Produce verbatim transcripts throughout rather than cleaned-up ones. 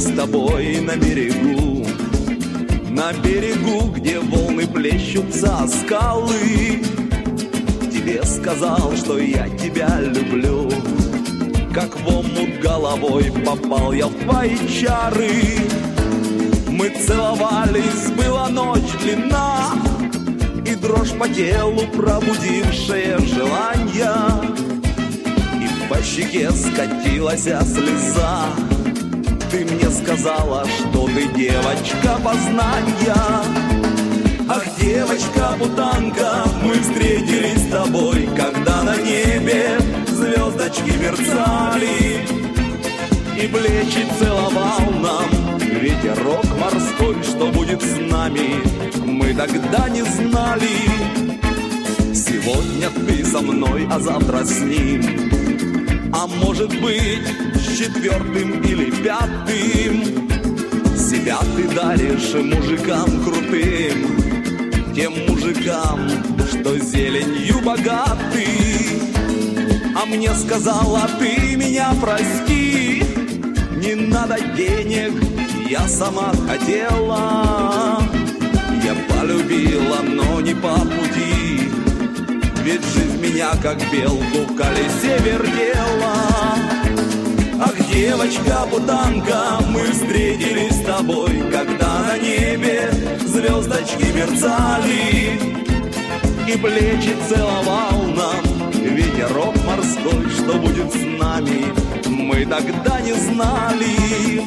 с тобой на берегу, на берегу, где волны плещутся о скалы. Тебе сказал, что я тебя люблю, как в омут головой попал я в твои чары. Мы целовались, была ночь длинна, и дрожь по телу пробудившая желания, и по щеке скатилась слеза. Ты мне сказала, что ты девочка познания. Ах, девочка-бутанка, мы встретились с тобой, когда на небе звездочки мерцали, и плечи целовал нам ветерок морской. Что будет с нами, мы тогда не знали. Сегодня ты со мной, а завтра с ним, а может быть с четвертым или пятым. Себя ты даришь мужикам крутым, тем мужикам, что зеленью богаты. А мне сказала, ты меня прости, не надо денег, я сама хотела. Я полюбила, но не по пути, ведь жизнь меня как белку в колесе вертела. Ах, девочка-бутанка, мы встретились с тобой, когда на небе звездочки мерцали, и плечи целовал нам ветерок морской. Что будет с нами, мы тогда не знали.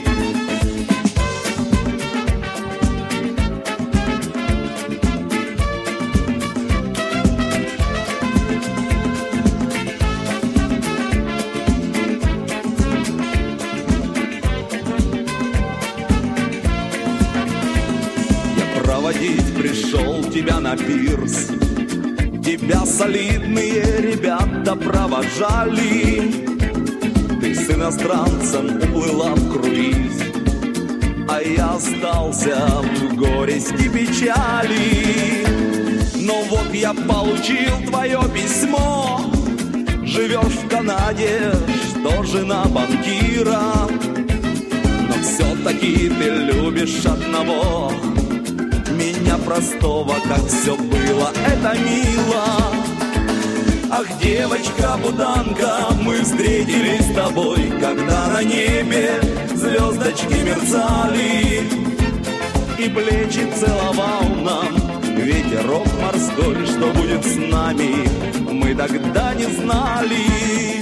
Проводить пришел тебя на пирс, тебя солидные ребята провожали. Ты с иностранцем уплыла в круиз, а я остался в горести печали. Но вот я получил твое письмо, живешь в Канаде, что жена банкира, но все-таки ты любишь одного, меня простого, как все было, это мило. Ах, девочка-бутанка, мы встретились с тобой, когда на небе звездочки мерцали, и плечи целовал нам ветерок морской. Что будет с нами, мы тогда не знали.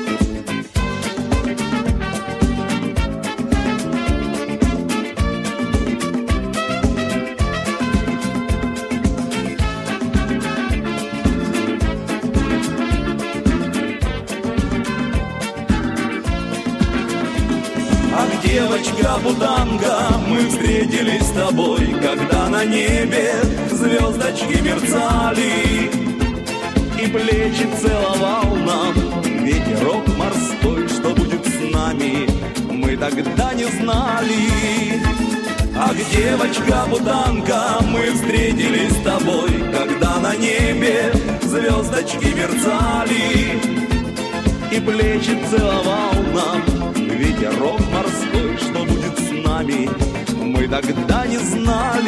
Девочка-бутанка, мы встретились с тобой, когда на небе звездочки мерцали, и плечи целовал нам ветерок морской. Что будет с нами, мы тогда не знали. Ах, девочка-бутанка, мы встретились с тобой, когда на небе звездочки мерцали, и плечи целовал нам ветерок морской. Что будет с нами, мы тогда не знали.